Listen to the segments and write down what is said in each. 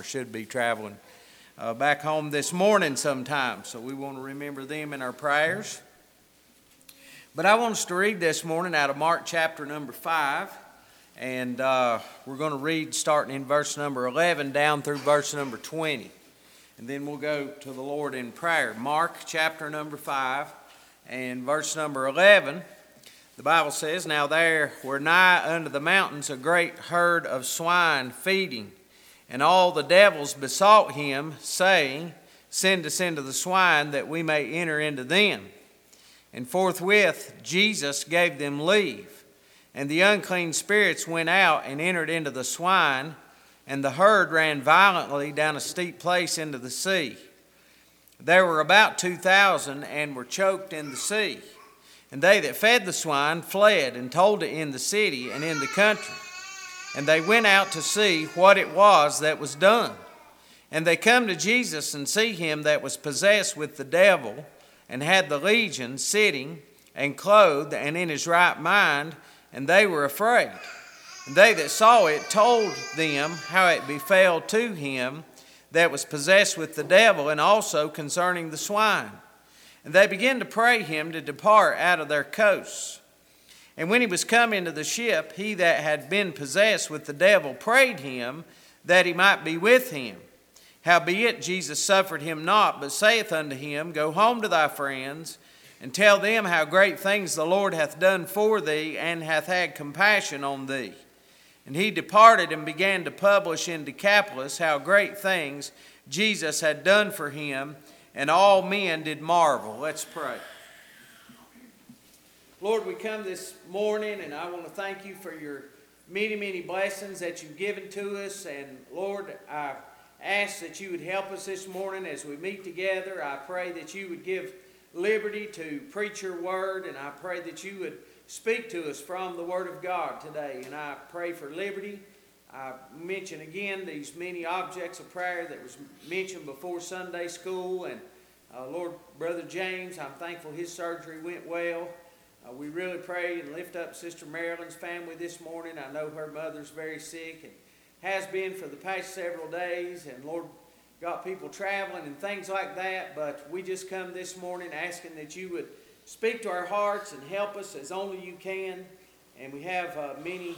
should be traveling back home this morning sometime. So we want to remember them in our prayers. But I want us to read this morning out of Mark chapter number 5. And we're going to read starting in verse number 11 down through verse number 20. And then we'll go to the Lord in prayer. Mark chapter number 5 and verse number 11. The Bible says, "Now there were nigh unto the mountains a great herd of swine feeding. And all the devils besought him, saying, Send us into the swine, that we may enter into them. And forthwith Jesus gave them leave. And the unclean spirits went out and entered into the swine, and the herd ran violently down a steep place into the sea. There were about 2,000, and were choked in the sea. And they that fed the swine fled, and told it in the city and in the country. And they went out to see what it was that was done. And they come to Jesus, and see him that was possessed with the devil, and had the legion, sitting, and clothed, and in his right mind, and they were afraid. And they that saw it told them how it befell to him that was possessed with the devil, and also concerning the swine. And they began to pray him to depart out of their coasts. And when he was come into the ship, he that had been possessed with the devil prayed him that he might be with him. Howbeit Jesus suffered him not, but saith unto him, Go home to thy friends, and tell them how great things the Lord hath done for thee, and hath had compassion on thee. And he departed and began to publish in Decapolis how great things Jesus had done for him, and all men did marvel." Let's pray. Lord, we come this morning, and I want to thank you for your many, many blessings that you've given to us. And Lord, I ask that you would help us this morning as we meet together. I pray that you would give liberty to preach your word, and I pray that you would speak to us from the word of God today. And I pray for liberty. I mention again these many objects of prayer that was mentioned before Sunday school. And Lord, Brother James, I'm thankful his surgery went well. We really pray and lift up Sister Marilyn's family this morning. I know her mother's very sick and has been for the past several days. And Lord, got people traveling and things like that, but we just come this morning asking that you would speak to our hearts and help us as only you can. And we have many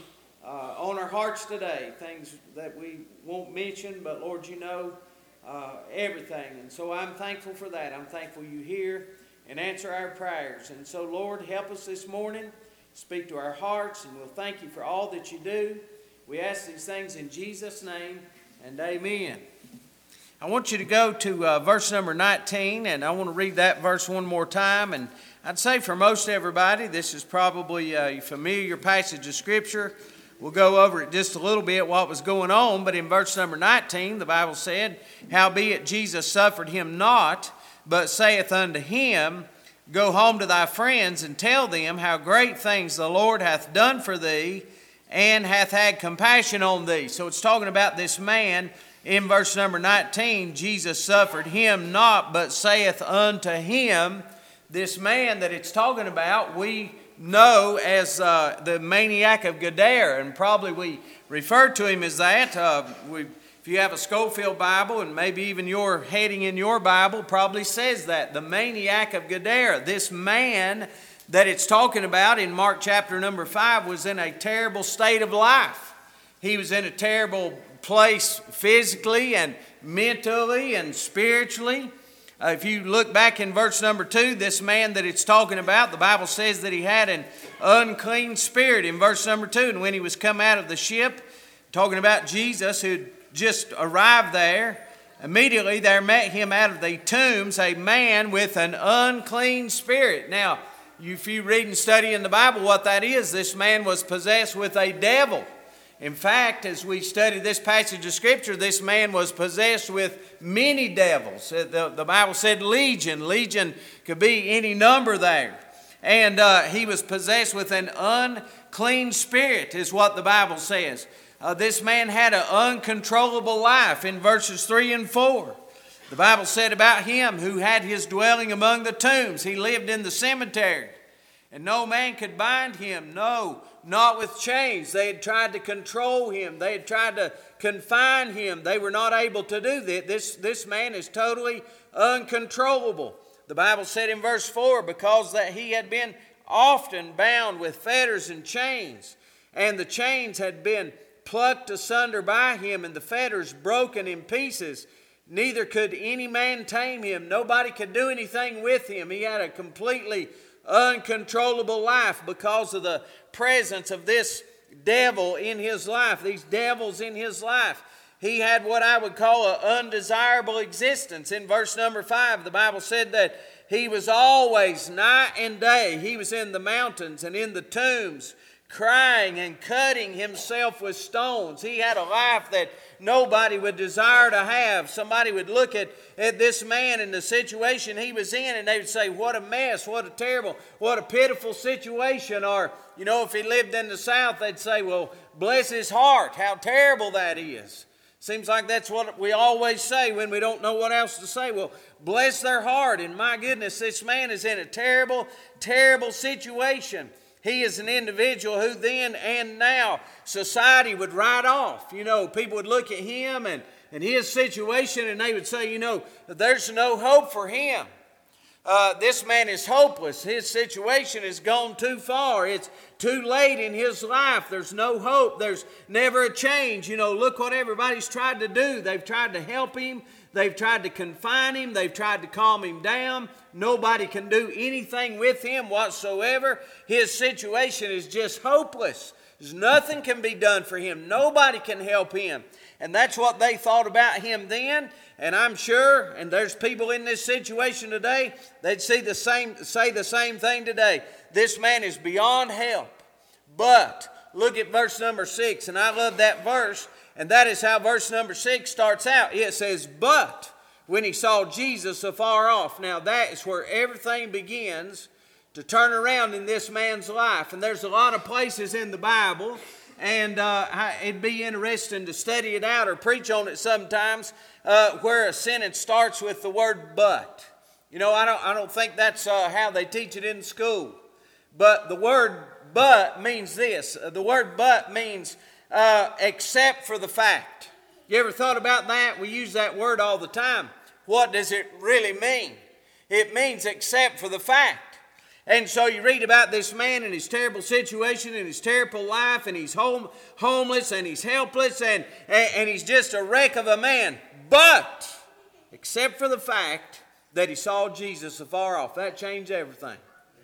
on our hearts today, things that we won't mention, but Lord, you know everything. And so I'm thankful for that. I'm thankful you hear and answer our prayers. And so Lord, help us this morning, speak to our hearts, and we'll thank you for all that you do. We ask these things in Jesus' name, and amen. I want you to go to verse number 19, and I want to read that verse one more time. And I'd say for most everybody, this is probably a familiar passage of Scripture. We'll go over it just a little bit, what was going on. But in verse number 19, the Bible said, Howbeit Jesus suffered him not, but saith unto him, Go home to thy friends, and tell them how great things the Lord hath done for thee, and hath had compassion on thee. So it's talking about this man. In verse number 19, Jesus suffered him not, but saith unto him. This man that it's talking about, we know as the maniac of Gadara, and probably we refer to him as that. If you have a Schofield Bible, and maybe even your heading in your Bible probably says that, the maniac of Gadara. This man that it's talking about in Mark chapter number 5 was in a terrible state of life. He was in a terrible place physically and mentally and spiritually. If you look back in verse number 2, this man that it's talking about, the Bible says that he had an unclean spirit in verse number 2. And when he was come out of the ship, talking about Jesus who'd just arrived there, immediately there met him out of the tombs a man with an unclean spirit. Now, if you read and study in the Bible what that is, this man was possessed with a devil. In fact, as we study this passage of Scripture, this man was possessed with many devils. The Bible said legion. Legion could be any number there. And he was possessed with an unclean spirit, is what the Bible says. This man had an uncontrollable life in verses 3 and 4. The Bible said about him who had his dwelling among the tombs. He lived in the cemetery. And no man could bind him, no, not with chains. They had tried to control him. They had tried to confine him. They were not able to do that. This man is totally uncontrollable. The Bible said in verse 4, because that he had been often bound with fetters and chains, and the chains had been plucked asunder by him, and the fetters broken in pieces, neither could any man tame him. Nobody could do anything with him. He had a completely uncontrollable life because of the presence of this devil in his life, these devils in his life. He had what I would call an undesirable existence. In verse number 5, the Bible said that he was always night and day. He was in the mountains and in the tombs, crying and cutting himself with stones. He had a life that nobody would desire to have. Somebody would look at this man and the situation he was in, and they would say, what a mess, what a terrible, what a pitiful situation. Or, if he lived in the South, they'd say, well, bless his heart, how terrible that is. Seems like that's what we always say when we don't know what else to say. Well, bless their heart. And my goodness, this man is in a terrible, terrible situation. He is an individual who then and now society would write off. People would look at him and his situation, and they would say, there's no hope for him. This man is hopeless. His situation has gone too far. It's too late in his life. There's no hope. There's never a change. Look what everybody's tried to do. They've tried to help him. They've tried to confine him. They've tried to calm him down. Nobody can do anything with him whatsoever. His situation is just hopeless. There's nothing can be done for him. Nobody can help him. And that's what they thought about him then. And I'm sure, and there's people in this situation today, they'd say the same thing today. This man is beyond help. But look at verse number 6, and I love that verse. And that is how verse number 6 starts out. It says, but when he saw Jesus afar off. Now that is where everything begins to turn around in this man's life. And there's a lot of places in the Bible, and it'd be interesting to study it out or preach on it sometimes, where a sentence starts with the word but. I don't think that's how they teach it in school. But the word but means this. The word but means except for the fact. You ever thought about that? We use that word all the time. What does it really mean? It means except for the fact. And so you read about this man and his terrible situation and his terrible life, and he's homeless and he's helpless and he's just a wreck of a man. But except for the fact that he saw Jesus afar off. That changed everything.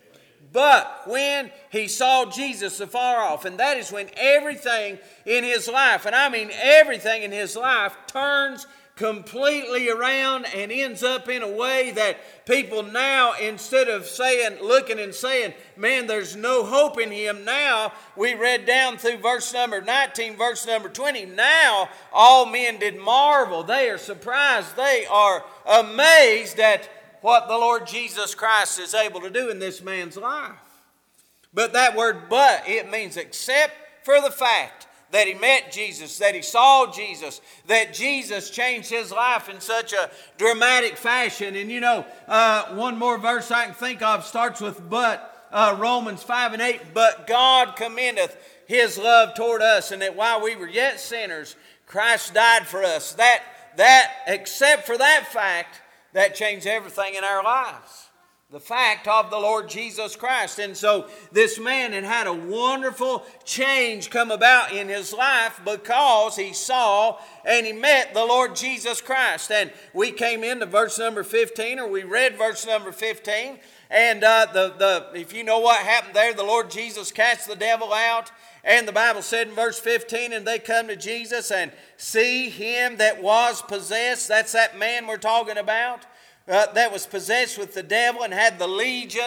But when he saw Jesus afar off, and that is when everything in his life, and I mean everything in his life, turns completely around and ends up in a way that people now, instead of looking and saying, man, there's no hope in him, now we read down through verse number 19, verse number 20, now all men did marvel. They are surprised. They are amazed at what the Lord Jesus Christ is able to do in this man's life. But that word but, it means except for the fact that he met Jesus, that he saw Jesus, that Jesus changed his life in such a dramatic fashion. And one more verse I can think of starts with but, Romans 5:8, but God commendeth his love toward us, and that while we were yet sinners, Christ died for us. That except for that fact, that changed everything in our lives. The fact of the Lord Jesus Christ. And so this man had a wonderful change come about in his life because he saw and he met the Lord Jesus Christ. And we came into verse number 15, or we read verse number 15. And if you know what happened there, the Lord Jesus cast the devil out. And the Bible said in verse 15, and they come to Jesus and see him that was possessed. That's that man we're talking about. That was possessed with the devil and had the legion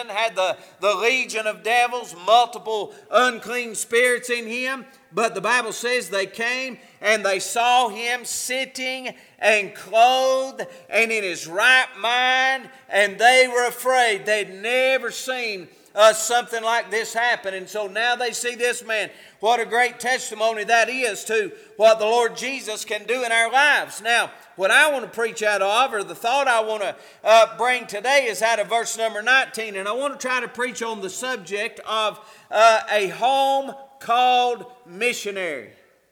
of devils, multiple unclean spirits in him. But the Bible says they came and they saw him sitting and clothed and in his right mind, and they were afraid. They'd never seen something like this happen. And so now they see this man. What a great testimony that is to what the Lord Jesus can do in our lives. Now, what I want to preach out of, or the thought I want to bring today, is out of verse number 19. And I want to try to preach on the subject of a home called missionary.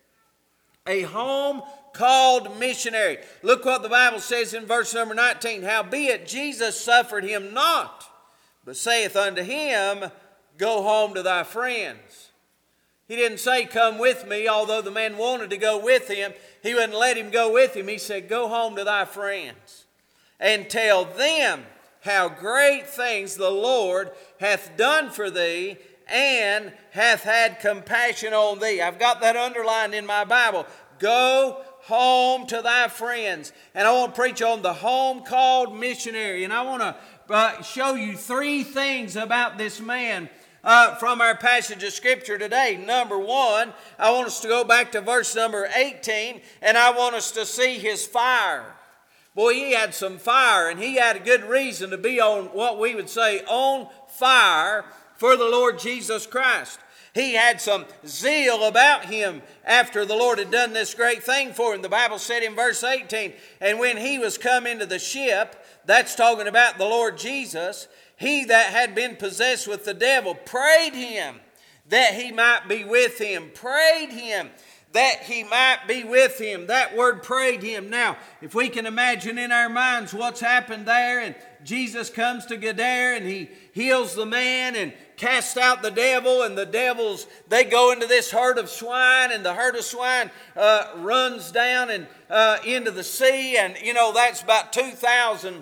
A home called missionary. Look what the Bible says in verse number 19. Howbeit Jesus suffered him not, but saith unto him, Go home to thy friends. He didn't say, Come with me, although the man wanted to go with him. He wouldn't let him go with him. He said, Go home to thy friends, and tell them how great things the Lord hath done for thee, and hath had compassion on thee. I've got that underlined in my Bible. Go home to thy friends. And I want to preach on the home called missionary. And I want to show you three things about this man from our passage of Scripture today. Number one, I want us to go back to verse number 18, and I want us to see his fire. Boy, he had some fire, and he had a good reason to be on what we would say on fire for the Lord Jesus Christ. He had some zeal about him after the Lord had done this great thing for him. The Bible said in verse 18, And when he was come into the ship, that's talking about the Lord Jesus, he that had been possessed with the devil prayed him that he might be with him. Prayed him that he might be with him. That word prayed him. Now, if we can imagine in our minds what's happened there, and Jesus comes to Gadara and he heals the man and casts out the devil, and the devils, they go into this herd of swine, and the herd of swine runs down and into the sea, and you know that's about 2,000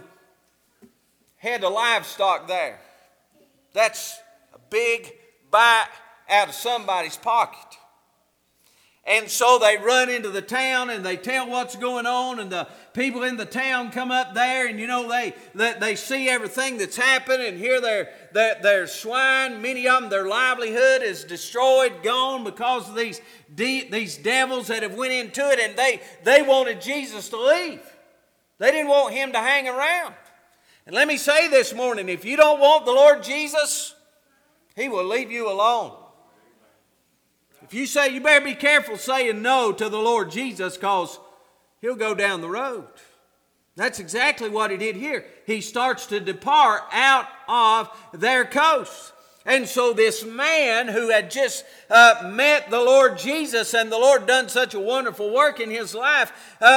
head of livestock there. That's a big bite out of somebody's pocket. And so they run into the town and they tell what's going on, and the people in the town come up there, and you know they see everything that's happened, and here their swine, many of them, their livelihood is destroyed, gone because of these devils that have went into it, and they wanted Jesus to leave. They didn't want him to hang around. And let me say this morning, if you don't want the Lord Jesus, he will leave you alone. If you say, you better be careful saying no to the Lord Jesus, because he'll go down the road. That's exactly what he did here. He starts to depart out of their coast. And so this man who had just met the Lord Jesus, and the Lord done such a wonderful work in his life,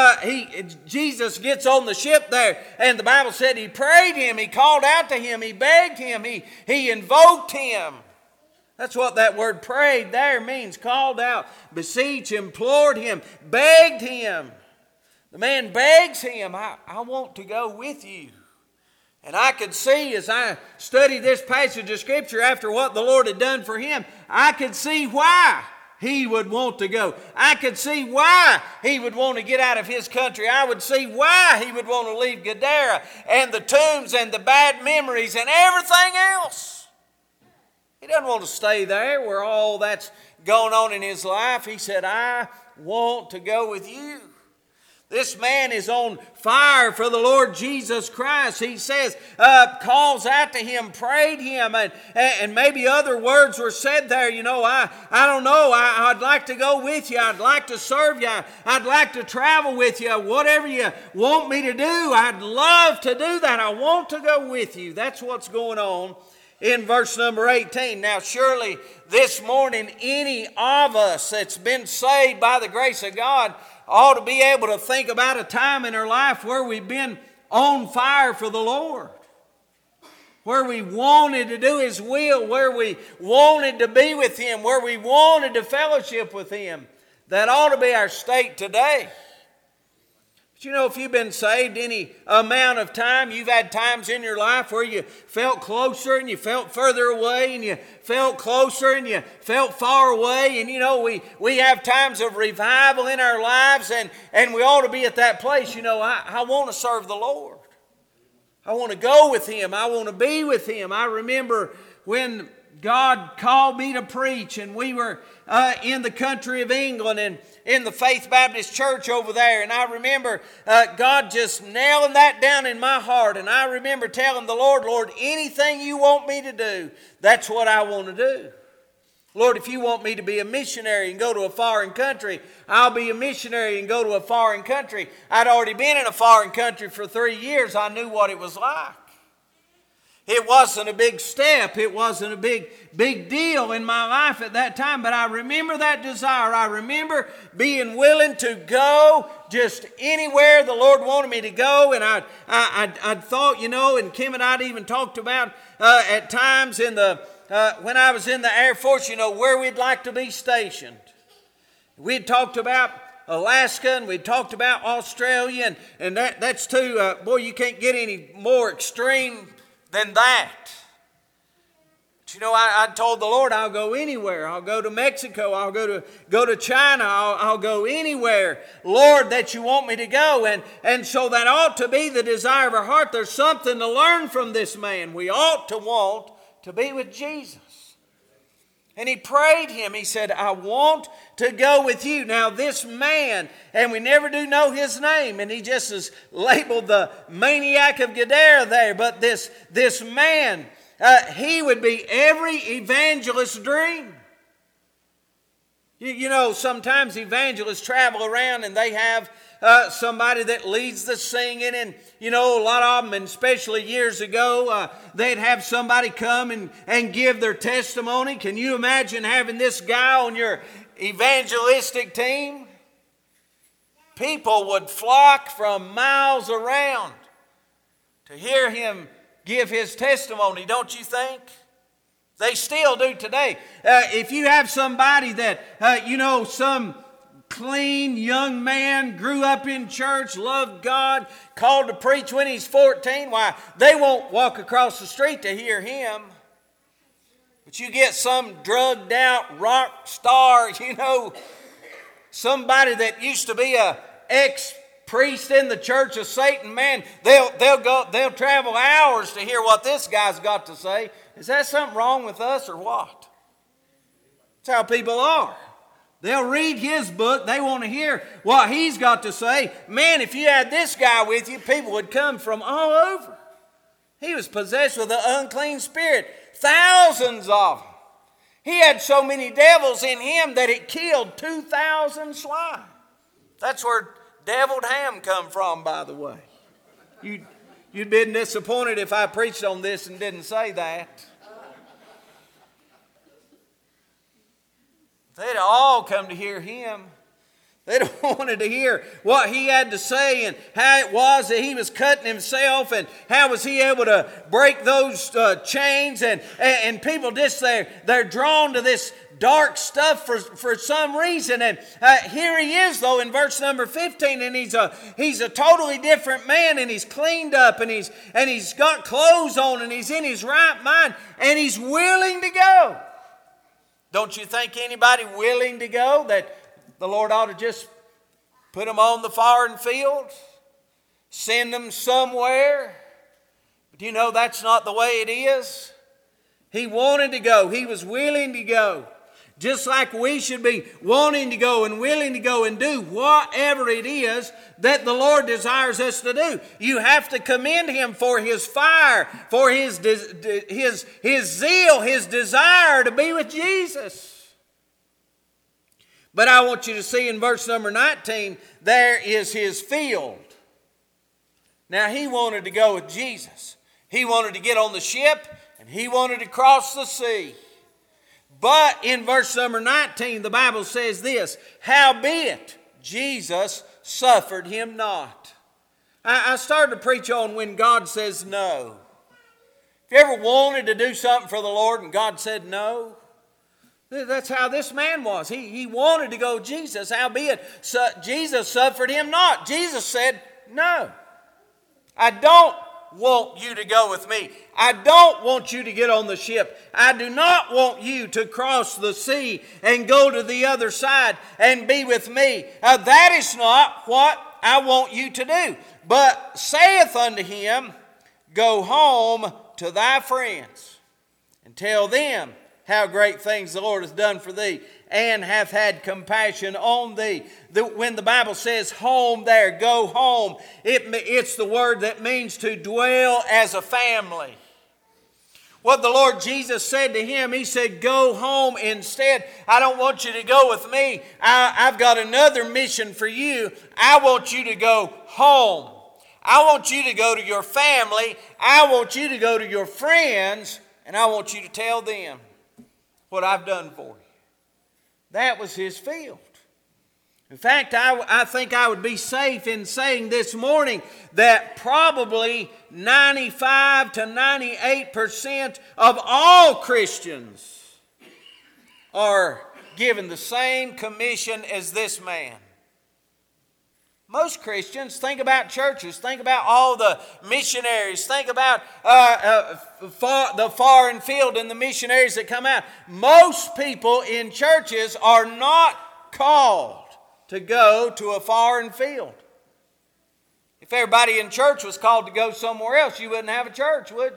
Jesus gets on the ship there, and the Bible said he prayed him, he called out to him, he begged him, he invoked him. That's what that word prayed there means. Called out, beseech, implored him, begged him. The man begs him, I want to go with you. And I could see as I studied this passage of Scripture after what the Lord had done for him, I could see why he would want to go. I could see why he would want to get out of his country. I would see why he would want to leave Gadara and the tombs and the bad memories and everything else. He doesn't want to stay there where all that's going on in his life. He said, I want to go with you. This man is on fire for the Lord Jesus Christ. He says, calls out to him, prayed him, and maybe other words were said there. You know, I don't know. I'd like to go with you. I'd like to serve you. I'd like to travel with you. Whatever you want me to do, I'd love to do that. I want to go with you. That's what's going on in verse number 18. Now, surely this morning, any of us that's been saved by the grace of God ought to be able to think about a time in our life where we've been on fire for the Lord, where we wanted to do his will, where we wanted to be with him, where we wanted to fellowship with him. That ought to be our state today. But you know, if you've been saved any amount of time, you've had times in your life where you felt closer and you felt further away, and you felt closer and you felt far away. And you know, we have times of revival in our lives, and we ought to be at that place. You know, I want to serve the Lord. I want to go with him. I want to be with him. I remember when God called me to preach, and we were in the country of England and in the Faith Baptist Church over there. And I remember God just nailing that down in my heart. And I remember telling the Lord, Lord, anything you want me to do, that's what I want to do. Lord, if you want me to be a missionary and go to a foreign country, I'll be a missionary and go to a foreign country. I'd already been in a foreign country for 3 years. I knew what it was like. It wasn't a big step. It wasn't a big deal in my life at that time. But I remember that desire. I remember being willing to go just anywhere the Lord wanted me to go. And I'd thought, and Kim and I'd even talked about at times when I was in the Air Force, where we'd like to be stationed. We'd talked about Alaska, and we talked about Australia, and that's too, you can't get any more extreme than that. But I told the Lord, I'll go anywhere. I'll go to Mexico. I'll go to China. I'll go anywhere, Lord, that you want me to go. And so that ought to be the desire of our heart. There's something to learn from this man. We ought to want to be with Jesus. And he prayed him. He said, I want to go with you. Now this man, and we never do know his name, and he just is labeled the maniac of Gadara there. But this man, he would be every evangelist's dream. Sometimes evangelists travel around and they have somebody that leads the singing, and a lot of them, and especially years ago, they'd have somebody come and give their testimony. Can you imagine having this guy on your evangelistic team? People would flock from miles around to hear him give his testimony, don't you think? They still do today. If you have somebody that, some clean young man, grew up in church, loved God, called to preach when he's 14, why, they won't walk across the street to hear him. But you get some drugged out rock star, somebody that used to be a ex-priest in the church of Satan, man, they'll travel hours to hear what this guy's got to say. Is that something wrong with us or what? That's how people are. They'll read his book. They want to hear what he's got to say. Man, if you had this guy with you, people would come from all over. He was possessed with an unclean spirit. Thousands of them. He had so many devils in him that it killed 2,000 swine. That's where deviled ham come from, by the way. You'd been disappointed if I preached on this and didn't say that. They'd all come to hear him. They'd wanted to hear what he had to say and how it was that he was cutting himself and how was he able to break those chains. And people just, they're drawn to this dark stuff for some reason. And here he is, though, in verse number 15, and he's a totally different man, and he's cleaned up, and he's got clothes on, and he's in his right mind, and he's willing to go. Don't you think anybody willing to go, that the Lord ought to just put them on the foreign field, send them somewhere? But that's not the way it is. He wanted to go. He was willing to go. Just like we should be wanting to go and willing to go and do whatever it is that the Lord desires us to do. You have to commend Him for His fire, for His zeal, His desire to be with Jesus. But I want you to see in verse number 19, there is His field. Now He wanted to go with Jesus. He wanted to get on the ship and He wanted to cross the sea. But in verse number 19, the Bible says this, howbeit Jesus suffered him not. I started to preach on when God says no. If you ever wanted to do something for the Lord and God said no, that's how this man was. He wanted to go Jesus, howbeit Jesus suffered him not. Jesus said, no, I don't want you to go with me. I don't want you to get on the ship. I do not want you to cross the sea and go to the other side and be with me. That is not what I want you to do. But saith unto him, go home to thy friends and tell them how great things the Lord has done for thee, and hath had compassion on thee. When the Bible says home there, go home, it's the word that means to dwell as a family. What the Lord Jesus said to him, He said, go home instead. I don't want you to go with me. I've got another mission for you. I want you to go home. I want you to go to your family. I want you to go to your friends. And I want you to tell them what I've done for you. That was his field. In fact, I think I would be safe in saying this morning that probably 95 to 98% of all Christians are given the same commission as this man. Most Christians, think about churches, think about all the missionaries, think about the foreign field and the missionaries that come out. Most people in churches are not called to go to a foreign field. If everybody in church was called to go somewhere else, you wouldn't have a church, would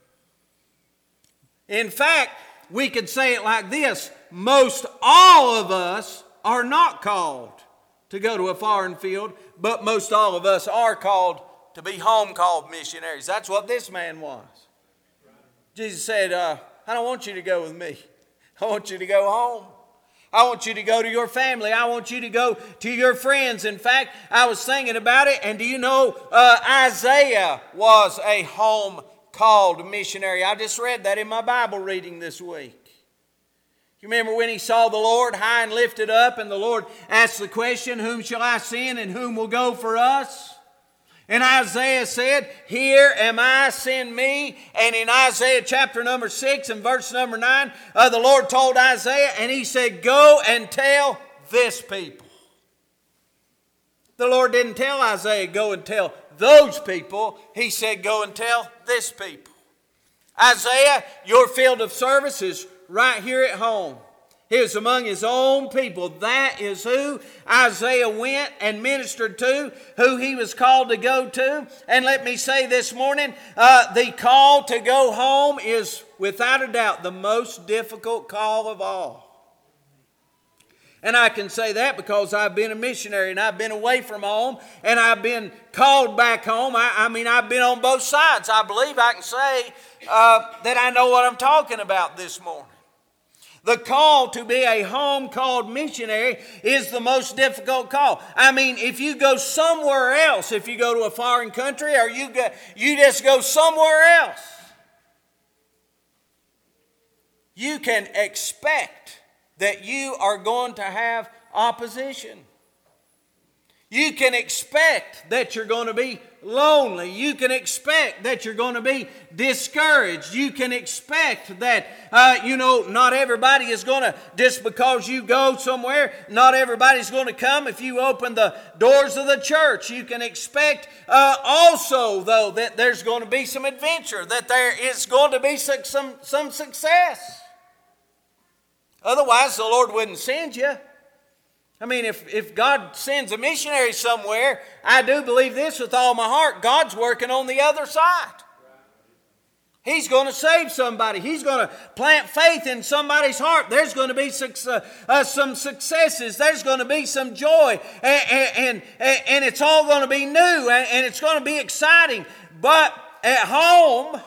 you? In fact, we could say it like this: most all of us are not called to go to a foreign field, but most all of us are called to be home-called missionaries. That's what this man was. Jesus said, I don't want you to go with me. I want you to go home. I want you to go to your family. I want you to go to your friends. In fact, I was thinking about it, and do you know Isaiah was a home-called missionary? I just read that in my Bible reading this week. You remember when he saw the Lord high and lifted up, and the Lord asked the question, whom shall I send and whom will go for us? And Isaiah said, here am I, send me. And in Isaiah chapter number 6 and verse number 9, the Lord told Isaiah, and he said, go and tell this people. The Lord didn't tell Isaiah, go and tell those people. He said, go and tell this people. Isaiah, your field of service is right here at home. He was among his own people. That is who Isaiah went and ministered to, who he was called to go to. And let me say this morning, the call to go home is without a doubt the most difficult call of all. And I can say that because I've been a missionary and I've been away from home and I've been called back home. I mean, I've been on both sides. I believe I can say that I know what I'm talking about this morning. The call to be a home-called missionary is the most difficult call. I mean, if you go somewhere else, if you go to a foreign country or you just go somewhere else, you can expect that you are going to have opposition. You can expect that you're going to be lonely. You can expect that you're going to be discouraged. You can expect that, not everybody is going to, just because you go somewhere, not everybody's going to come if you open the doors of the church. You can expect also, though, that there's going to be some adventure, that there is going to be some success. Otherwise, the Lord wouldn't send you. I mean, if God sends a missionary somewhere, I do believe this with all my heart, God's working on the other side. He's going to save somebody. He's going to plant faith in somebody's heart. There's going to be some successes. There's going to be some joy. And it's all going to be new. And it's going to be exciting. But at home,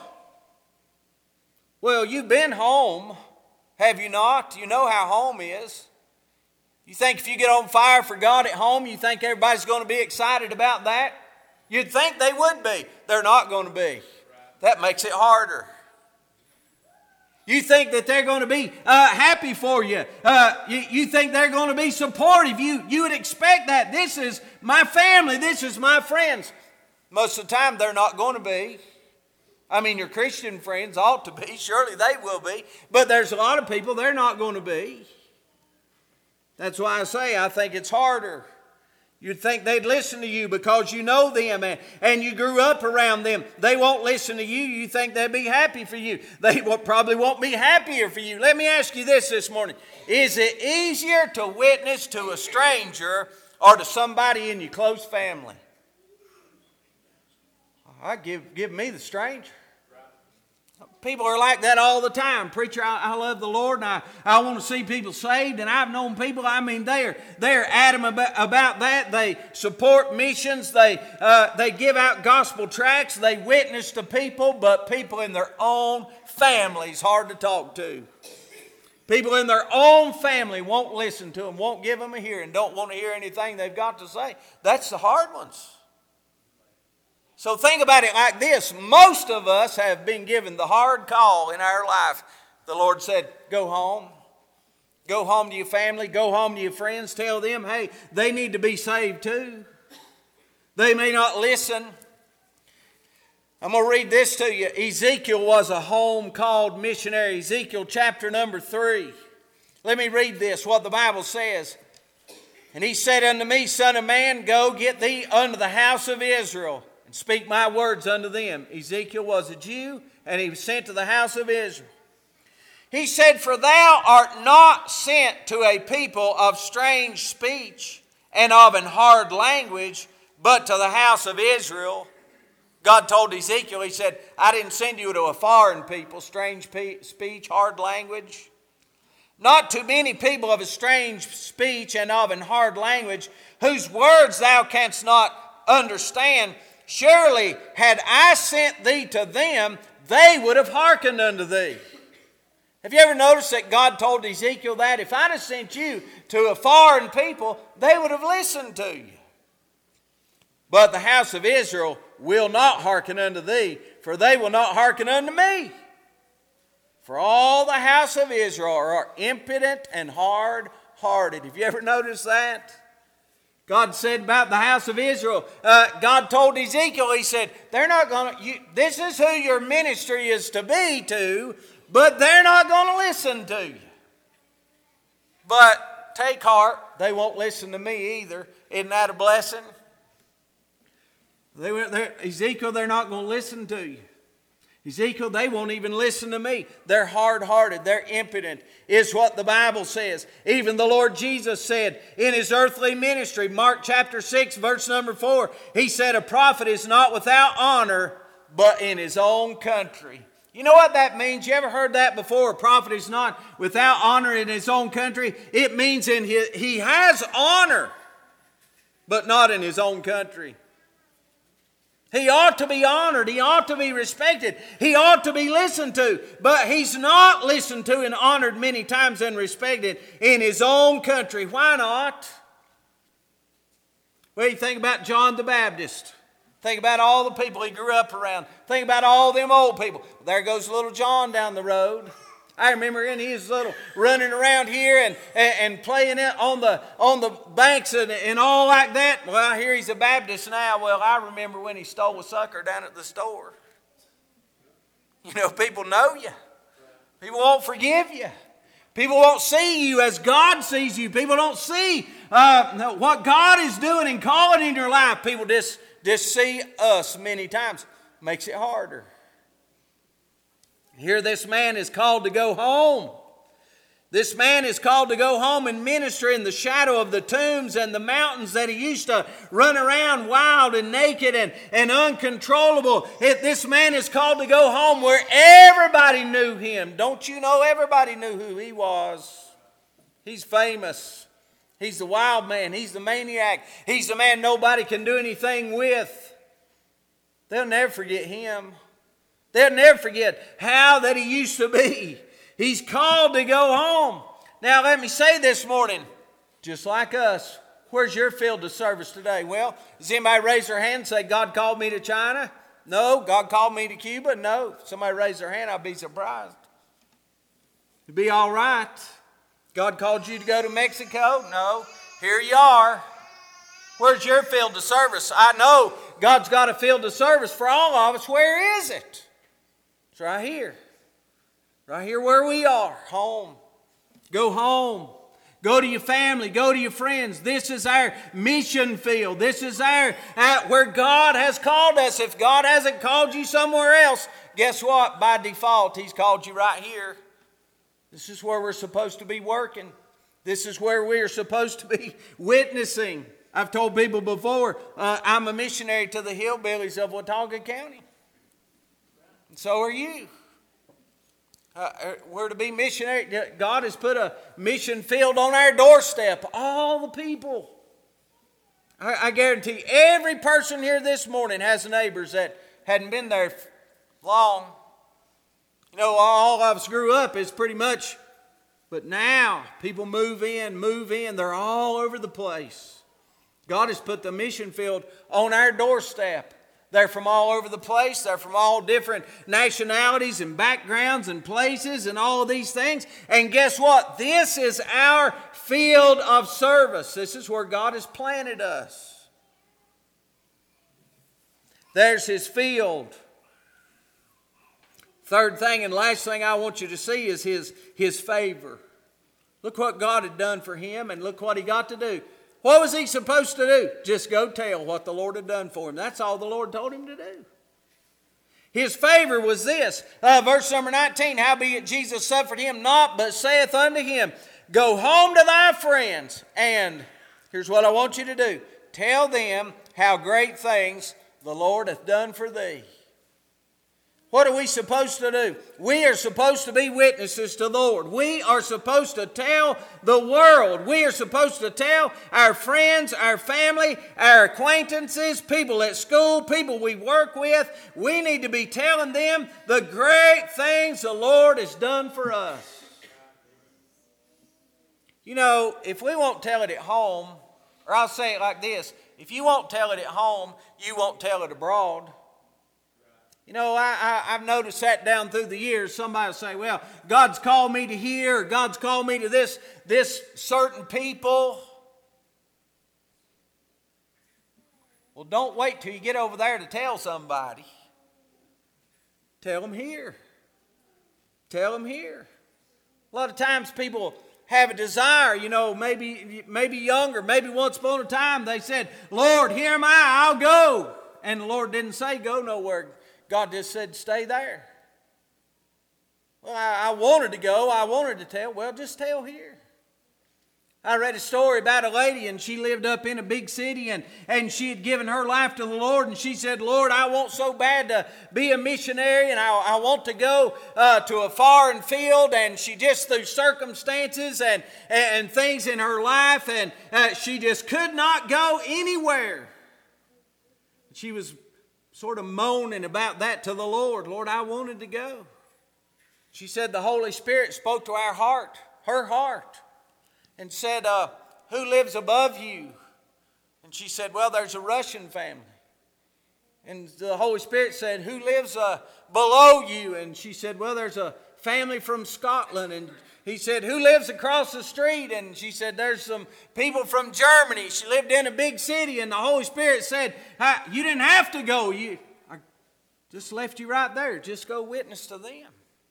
well, you've been home, have you not? You know how home is. You think if you get on fire for God at home, you think everybody's going to be excited about that? You'd think they would be. They're not going to be. That makes it harder. You think that they're going to be happy for you. You think they're going to be supportive. You would expect that. This is my family. This is my friends. Most of the time, they're not going to be. I mean, your Christian friends ought to be. Surely they will be. But there's a lot of people they're not going to be. That's why I say I think it's harder. You'd think they'd listen to you because you know them and you grew up around them. They won't listen to you. You think they'd be happy for you. They probably won't be happier for you. Let me ask you this morning. Is it easier to witness to a stranger or to somebody in your close family? I give me the stranger. People are like that all the time. Preacher, I love the Lord, and I want to see people saved. And I've known people, they're adamant about that. They support missions. They give out gospel tracts. They witness to people, but people in their own families hard to talk to. People in their own family won't listen to them, won't give them a hearing, don't want to hear anything they've got to say. That's the hard ones. So think about it like this. Most of us have been given the hard call in our life. The Lord said, go home. Go home to your family. Go home to your friends. Tell them, hey, they need to be saved too. They may not listen. I'm going to read this to you. Ezekiel was a home-called missionary. Ezekiel chapter number 3. Let me read this, what the Bible says. And he said unto me, Son of man, go get thee unto the house of Israel, and speak my words unto them. Ezekiel was a Jew, and he was sent to the house of Israel. He said, For thou art not sent to a people of strange speech and of an hard language, but to the house of Israel. God told Ezekiel, he said, I didn't send you to a foreign people, strange speech, hard language. Not to many people of a strange speech and of an hard language, whose words thou canst not understand. Surely, had I sent thee to them, they would have hearkened unto thee. Have you ever noticed that God told Ezekiel that? If I'd have sent you to a foreign people, they would have listened to you. But the house of Israel will not hearken unto thee, for they will not hearken unto me. For all the house of Israel are impudent and hard-hearted. Have you ever noticed that? God said about the house of Israel, God told Ezekiel, he said, they're not going to, this is who your ministry is to be to, but they're not going to listen to you. But take heart, they won't listen to me either. Isn't that a blessing? Ezekiel, they're not going to listen to you. Ezekiel, they won't even listen to me. They're hard-hearted. They're impudent, is what the Bible says. Even the Lord Jesus said in his earthly ministry, Mark chapter 6, verse number 4, he said, a prophet is not without honor, but in his own country. You know what that means? You ever heard that before? A prophet is not without honor in his own country. It means he has honor, but not in his own country. He ought to be honored. He ought to be respected. He ought to be listened to. But he's not listened to and honored many times and respected in his own country. Why not? Well, you think about John the Baptist. Think about all the people he grew up around. Think about all them old people. There goes little John down the road. I remember he was little running around here and playing it on the banks and all like that. Well, here he's a Baptist now. Well, I remember when he stole a sucker down at the store. You know, people know you. People won't forgive you. People won't see you as God sees you. People don't see what God is doing and calling in your life. People just see us many times. Makes it harder. Here this man is called to go home. This man is called to go home and minister in the shadow of the tombs and the mountains that he used to run around wild and naked and uncontrollable. This man is called to go home where everybody knew him. Don't you know everybody knew who he was? He's famous. He's the wild man. He's the maniac. He's the man nobody can do anything with. They'll never forget him. They'll never forget how that he used to be. He's called to go home. Now let me say this morning, just like us, where's your field of service today? Well, does anybody raise their hand and say, God called me to China? No. God called me to Cuba? No. If somebody raise their hand, I'd be surprised. It'd be all right. God called you to go to Mexico? No. Here you are. Where's your field of service? I know God's got a field of service for all of us. Where is it? It's right here. Right here where we are. Home. Go home. Go to your family. Go to your friends. This is our mission field. This is our where God has called us. If God hasn't called you somewhere else, guess what? By default, He's called you right here. This is where we're supposed to be working. This is where we are supposed to be witnessing. I've told people before, I'm a missionary to the hillbillies of Watauga County. And so are you. We're to be missionary. God has put a mission field on our doorstep. All the people. I guarantee every person here this morning has neighbors that hadn't been there long. You know, all of us grew up is pretty much, but now people move in. They're all over the place. God has put the mission field on our doorstep. They're from all over the place. They're from all different nationalities and backgrounds and places and all of these things. And guess what? This is our field of service. This is where God has planted us. There's His field. Third thing and last thing I want you to see is his favor. Look what God had done for him, and look what he got to do. What was he supposed to do? Just go tell what the Lord had done for him. That's all the Lord told him to do. His favor was this. Verse number 19, howbeit Jesus suffered him not, but saith unto him, go home to thy friends, and here's what I want you to do. Tell them how great things the Lord hath done for thee. What are we supposed to do? We are supposed to be witnesses to the Lord. We are supposed to tell the world. We are supposed to tell our friends, our family, our acquaintances, people at school, people we work with. We need to be telling them the great things the Lord has done for us. You know, if we won't tell it at home, or I'll say it like this, if you won't tell it at home, you won't tell it abroad. You know, I've noticed that down through the years. Somebody will say, well, God's called me to here, or God's called me to this certain people. Well, don't wait till you get over there to tell somebody. Tell them here. Tell them here. A lot of times people have a desire, you know, maybe younger, maybe once upon a time they said, Lord, here am I, I'll go. And the Lord didn't say go nowhere. God just said, stay there. Well, I wanted to go. I wanted to tell. Well, just tell here. I read a story about a lady, and she lived up in a big city, and she had given her life to the Lord, and she said, Lord, I want so bad to be a missionary, and I want to go to a foreign field. And she just, through circumstances and things in her life, and she just could not go anywhere. She was sort of moaning about that to the Lord. Lord, I wanted to go. She said the Holy Spirit spoke to her heart, and said, who lives above you? And she said, well, there's a Russian family. And the Holy Spirit said, who lives below you? And she said, well, there's a family from Scotland. And he said, who lives across the street? And she said, there's some people from Germany. She lived in a big city, and the Holy Spirit said, you didn't have to go. I just left you right there. Just go witness to them.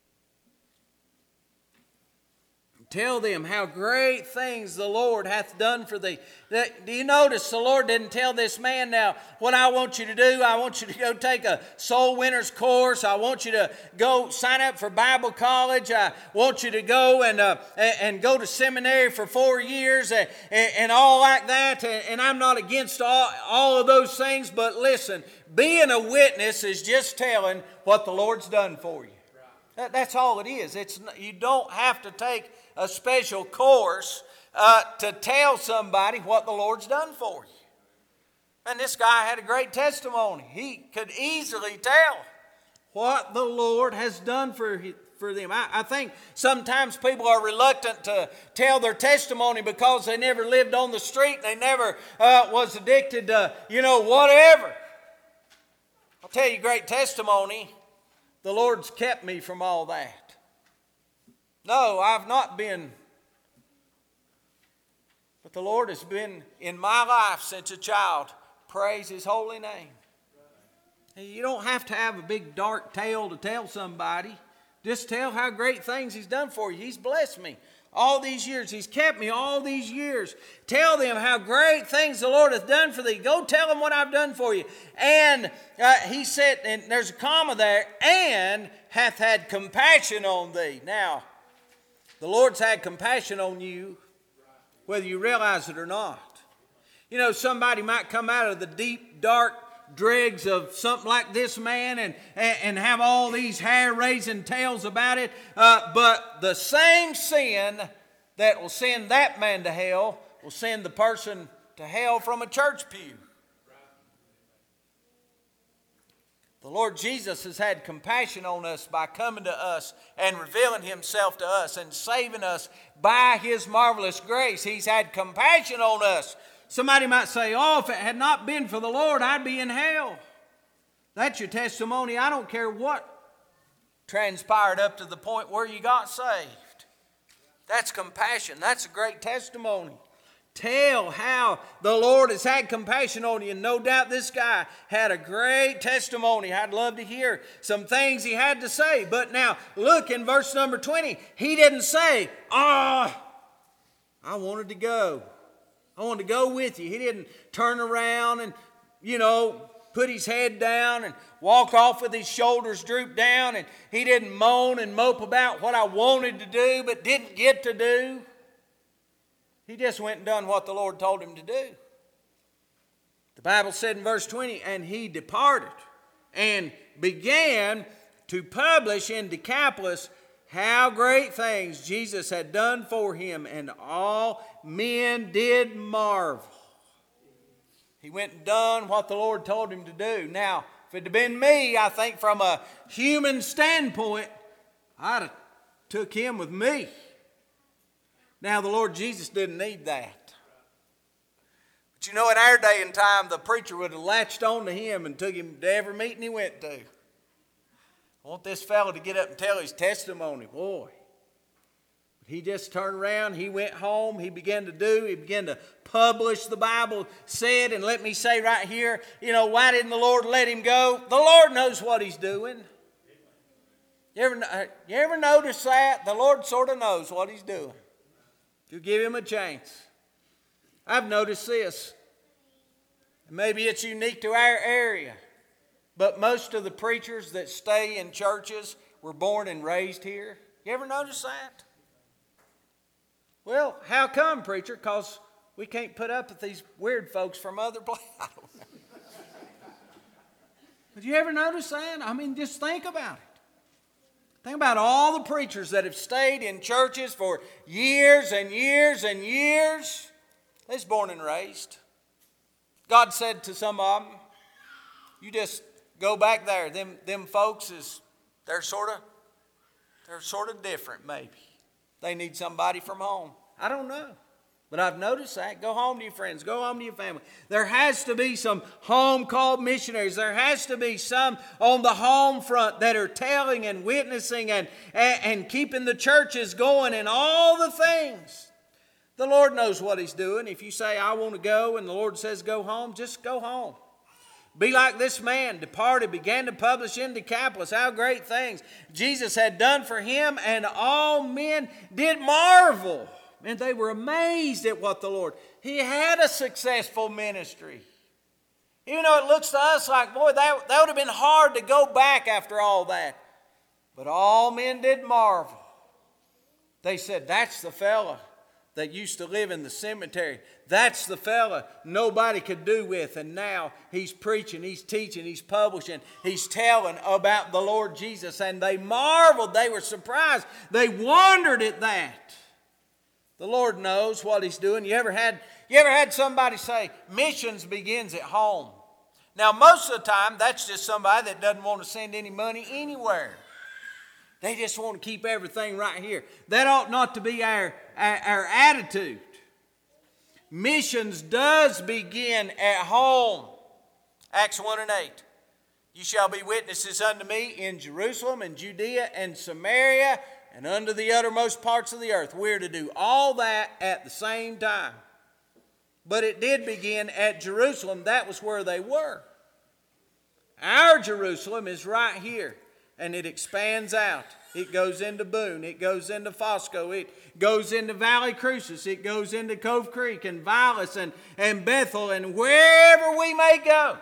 Tell them how great things the Lord hath done for thee. Do you notice the Lord didn't tell this man, now, what I want you to do, I want you to go take a soul winner's course. I want you to go sign up for Bible college. I want you to go and go to seminary for 4 years and all like that. And I'm not against all of those things, but listen, being a witness is just telling what the Lord's done for you. That's all it is. You don't have to take a special course to tell somebody what the Lord's done for you. And this guy had a great testimony. He could easily tell what the Lord has done for them. I think sometimes people are reluctant to tell their testimony because they never lived on the street and they never was addicted to, whatever. I'll tell you a great testimony. The Lord's kept me from all that. No, I've not been. But the Lord has been in my life since a child. Praise His holy name. You don't have to have a big dark tale to tell somebody. Just tell how great things He's done for you. He's blessed me all these years. He's kept me all these years. Tell them how great things the Lord hath done for thee. Go tell them what I've done for you. And he said, and there's a comma there, and hath had compassion on thee. Now, the Lord's had compassion on you, whether you realize it or not. Somebody might come out of the deep, dark dregs of something like this man and have all these hair-raising tales about it. But the same sin that will send that man to hell will send the person to hell from a church pew. The Lord Jesus has had compassion on us by coming to us and revealing himself to us and saving us by his marvelous grace. He's had compassion on us. Somebody might say, oh, if it had not been for the Lord, I'd be in hell. That's your testimony. I don't care what transpired up to the point where you got saved. That's compassion. That's a great testimony. Tell how the Lord has had compassion on you. And no doubt this guy had a great testimony. I'd love to hear some things he had to say. But now, look in verse number 20. He didn't say, I wanted to go. I wanted to go with you. He didn't turn around and, put his head down and walk off with his shoulders drooped down. And he didn't moan and mope about what I wanted to do but didn't get to do. He just went and done what the Lord told him to do. The Bible said in verse 20, and he departed and began to publish in Decapolis how great things Jesus had done for him, and all men did marvel. He went and done what the Lord told him to do. Now, if it had been me, I think from a human standpoint, I'd have took him with me. Now, the Lord Jesus didn't need that. But in our day and time, the preacher would have latched on to him and took him to every meeting he went to. I want this fellow to get up and tell his testimony. Boy. He just turned around, he went home, he began to publish the Bible said. And let me say right here, why didn't the Lord let him go? The Lord knows what he's doing. You ever notice that? The Lord sort of knows what he's doing. You give him a chance. I've noticed this. Maybe it's unique to our area, but most of the preachers that stay in churches were born and raised here. You ever notice that? Well, how come, preacher? Because we can't put up with these weird folks from other places. I don't know. But you ever notice that? Just think about it. Think about all the preachers that have stayed in churches for years and years and years. They was born and raised. God said to some of them, you just go back there. Them folks, they're sort of different maybe. They need somebody from home. I don't know. But I've noticed that. Go home to your friends. Go home to your family. There has to be some home-called missionaries. There has to be some on the home front that are telling and witnessing and keeping the churches going and all the things. The Lord knows what he's doing. If you say, I want to go, and the Lord says go home, just go home. Be like this man, departed, began to publish in Decapolis how great things Jesus had done for him, and all men did marvel. And they were amazed at what the Lord. He had a successful ministry. Even though it looks to us like, boy, that would have been hard to go back after all that. But all men did marvel. They said, that's the fella that used to live in the cemetery. That's the fella nobody could do with. And now he's preaching, he's teaching, he's publishing, he's telling about the Lord Jesus. And they marveled, they were surprised, they wondered at that. The Lord knows what he's doing. You ever had somebody say, missions begins at home? Now, most of the time, that's just somebody that doesn't want to send any money anywhere. They just want to keep everything right here. That ought not to be our attitude. Missions does begin at home. Acts 1 and 8. You shall be witnesses unto me in Jerusalem and Judea and Samaria and unto the uttermost parts of the earth. We're to do all that at the same time. But it did begin at Jerusalem. That was where they were. Our Jerusalem is right here. And it expands out. It goes into Boone. It goes into Fosco. It goes into Valley Crucis. It goes into Cove Creek and Vilas and Bethel and wherever we may go.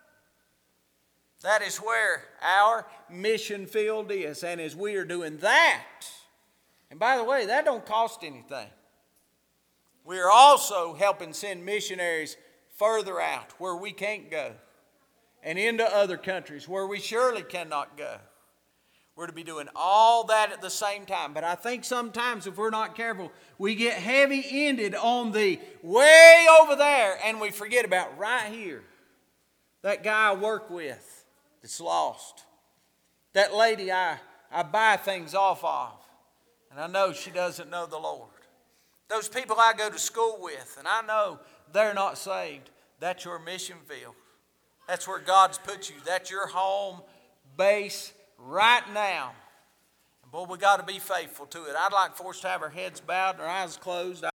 That is where our mission field is. And as we are doing that, and by the way, that don't cost anything. We are also helping send missionaries further out where we can't go. and into other countries where we surely cannot go. We're to be doing all that at the same time. But I think sometimes if we're not careful, we get heavy-ended on the way over there and we forget about right here. That guy I work with that's lost. That lady I buy things off of. And I know she doesn't know the Lord. Those people I go to school with and I know they're not saved. That's your mission field. That's where God's put you. That's your home base right now. And boy, we got to be faithful to it. I'd like for us to have our heads bowed and our eyes closed.